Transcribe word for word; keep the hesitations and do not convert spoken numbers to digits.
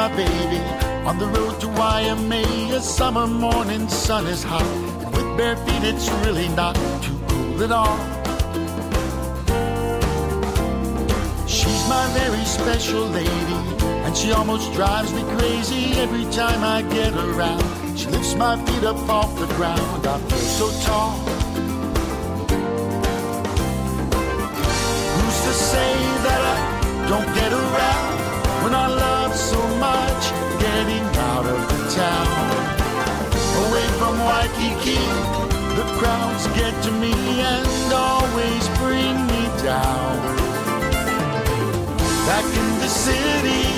my baby. On the road to Waimea, a summer morning, sun is hot. And with bare feet, it's really not too cool at all. She's my very special lady, and she almost drives me crazy every time I get around. She lifts my feet up off the ground. I feel so tall. Who's to say that I don't get around when I love so much getting out of the town? Away from Waikiki, the crowds get to me and always bring me down. Back in the city,